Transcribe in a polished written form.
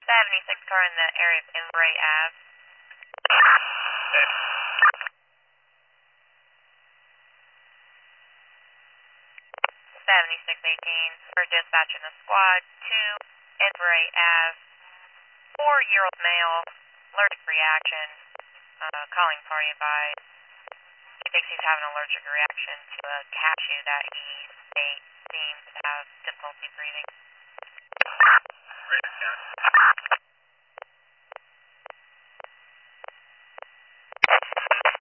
76 car in the area of Embray Ave. 7618 for dispatching the squad to Embray Ave. 4-year-old male, allergic reaction, calling party advised. He thinks he's having an allergic reaction to a cashew that he seems to have difficulty breathing. Ready to count.